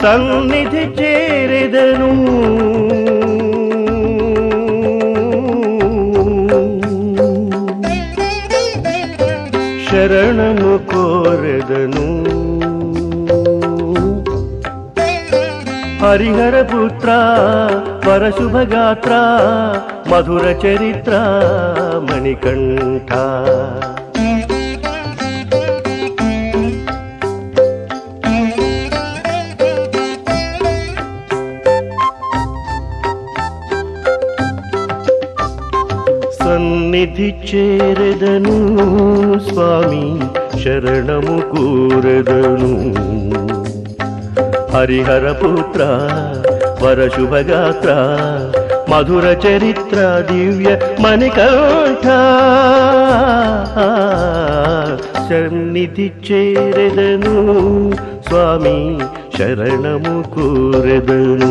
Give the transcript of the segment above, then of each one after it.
సన్నిధి చేరెదను శరణము కోరెదను హరిహర పుత్ర వరశుభగాత్ర మధుర చరిత్ర మణికంఠ సన్నిధి చేరెదను స్వామి శరణము కోరెదను హరిహర పుత్ర వరశుభగాత్ర మధుర చరిత్ర దివ్య మణికంఠ సన్నిధి చేరెదను స్వామి శరణము కోరెదను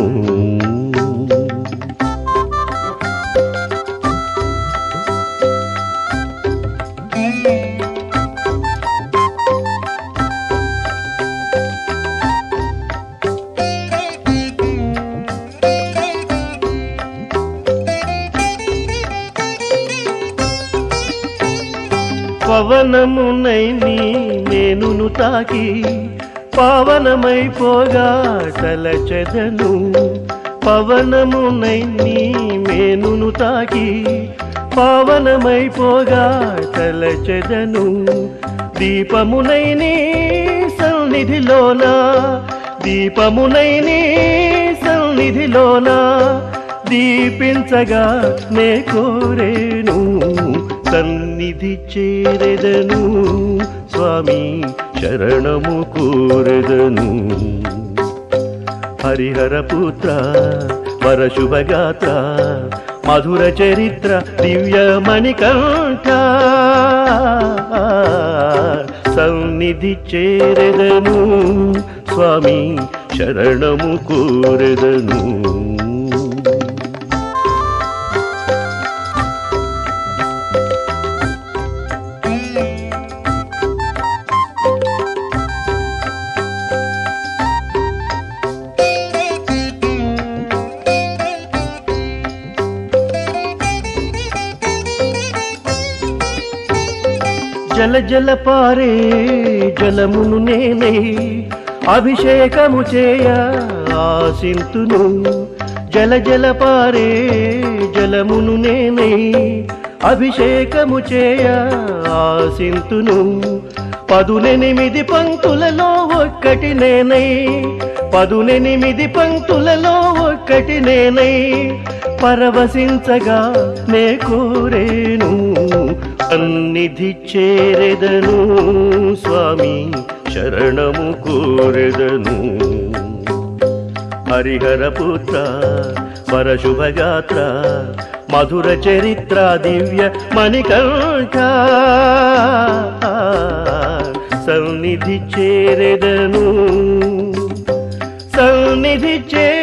పవనమునై నీ మేనును తాకి పావనమైపోగా తలచెదను పవనమునై నీ మేనును తాకి పావనమైపోగా తలచెదను దీపమునై నీ సన్నిధిలోన దీపమునై నీ సన్నిధిలోన దీపించగా నే కోరేను సన్నిధి చేరెదను స్వామి శరణము కోరెదను హరిహర పుత్ర వరశుభగాత్ర మధుర చరిత్ర దివ్య మణికంఠ సన్నిధి చేరెదను స్వామి శరణము కోరెదను జల జల పారే జలమును నేనే అభిషేకము చేయ ఆశింతును జల జల పారే జలమును నేనే అభిషేకము చేయ ఆశింతును 18 పంక్తులలో ఒక్కటి నేనై 18 పంక్తులలో ఒక్కటి నేనై పరవశించగా నే కోరేను సన్నిధి చేరెదను స్వామి శరణము కోరెదను హరిహర పుత్ర వరశుభగాత్ర మధుర చరిత్ర దివ్య మణికంఠ సన్నిధి చేరెదను సన్నిధి